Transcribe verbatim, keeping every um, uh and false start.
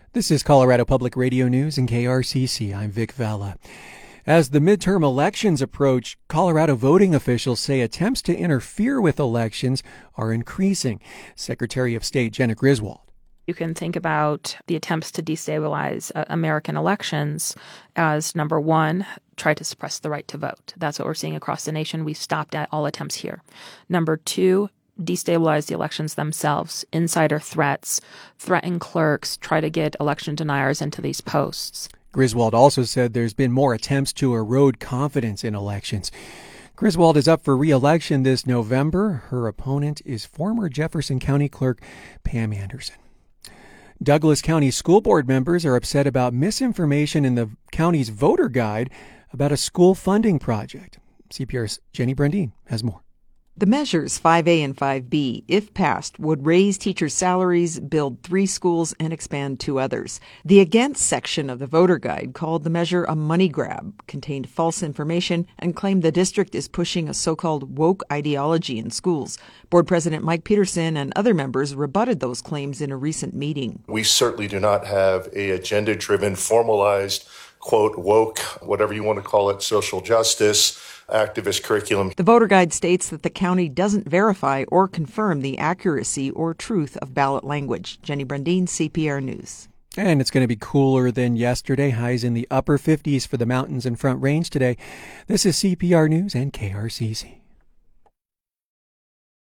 This is Colorado Public Radio News and K R C C. I'm Vic Vela. As the midterm elections approach, Colorado voting officials say attempts to interfere with elections are increasing. Secretary of State Jena Griswold. You can think about the attempts to destabilize uh, American elections as, number one, try to suppress the right to vote. That's what we're seeing across the nation. We've stopped at all attempts here. Number two, destabilize the elections themselves. Insider threats, threaten clerks, try to get election deniers into these posts. Griswold also said there's been more attempts to erode confidence in elections. Griswold is up for re-election this November. Her opponent is former Jefferson County Clerk Pam Anderson. Douglas County School Board members are upset about misinformation in the county's voter guide about a school funding project. C P R's Jenny Brandine has more. The measures five A and five B, if passed, would raise teachers' salaries, build three schools, and expand two others. The against section of the voter guide called the measure a money grab, contained false information, and claimed the district is pushing a so-called woke ideology in schools. Board President Mike Peterson and other members rebutted those claims in a recent meeting. We certainly do not have a agenda-driven, formalized, quote, woke, whatever you want to call it, social justice, activist curriculum. The voter guide states that the county doesn't verify or confirm the accuracy or truth of ballot language. Jenny Brandine, C P R News. And it's going to be cooler than yesterday. Highs in the upper fifties for the mountains and Front Range today. This is C P R News and K R C C.